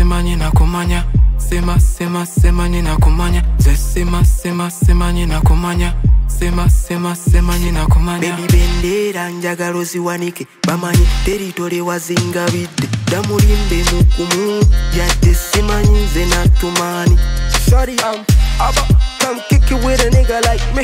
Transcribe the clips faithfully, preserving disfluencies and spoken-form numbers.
sema nina kumanya. Sema sema sema nina kumanya. Ze sema sema sema nina kumanya. Sema sema sema nina kumanya. Baby bendera njagalo ziwanike bamanyi teritole wazingabidde damulimbe mukumu yadde simanyi nze natumani. Shorty um aba come kick it with a nigga like me.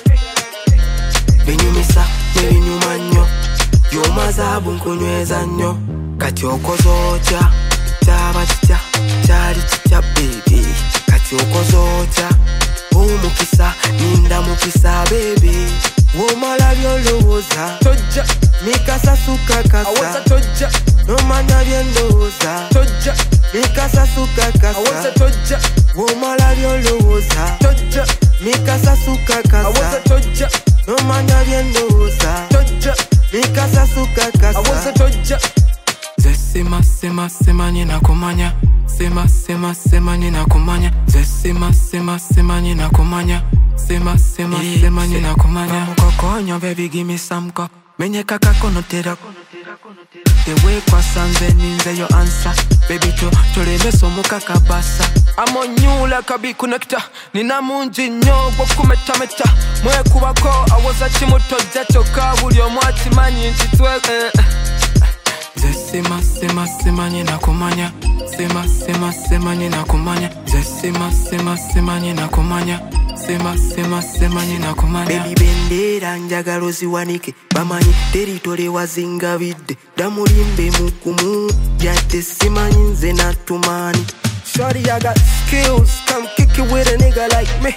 Benyumisa nebinyuma nnyo yomazabu nkunyweza nnyo kati okozotya kyaba kitya kyali kitya baby kati okozotya omukisa ninda mukisa baby womala byolowooza tojja mikasasuka kasa awasa tojja nomanya byendowooza tojja mikasasuka kasa awasa tojja womala byolowooza tojja mikasasuka kasa awasa tojja nomanya byendowooza tojja mikasasuka kasa awasa tojja. Ze sema sema sema nina kumanya. Sema sema sema nina kumanya. Ze sema sema sema nina kumanya. Sema sema sema nina kumanya. Mukokonyo baby give me some co. Menye kaka kono tera the way kwa sanze ninze yo answer baby to toleme somo kaka basa amonyula kabi connector nina munji nyo gwo kumeta meta mwe kubako awoza kimutojja choka buli omwati manyi ntitwe eh. Ze sema sema sema nina kumanya. Sema sema sema nina kumanya. Ze sema sema sema nina kumanya. Sema sema sema nina kumanya. Baby bendera njagalo ziwanike bamanyi teritole wazingabidde damulimbe mukumu yadde simanyi nze natumani. Shorty I got skills come kick it with a nigga like me.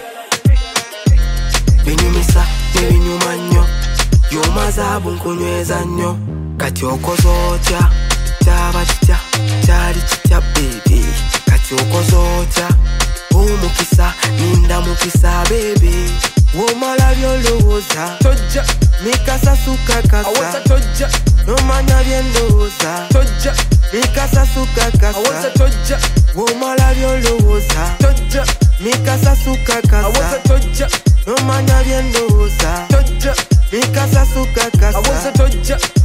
Benyumisa nebinyuma nnyo yomazabu nkunyweza nnyo kati okozotya kyaba kitya kyali kitya baby kati okozotya omukisa ninda mukisa baby womala byolowooza tojja mikasasuka kasa awasa tojja nomanya byendowooza tojja mikasasuka kasa awasa tojja womala byolowooza tojja mikasasuka kasa awasa tojja nomanya byendowooza tojja mikasasuka kasa awasa tojja.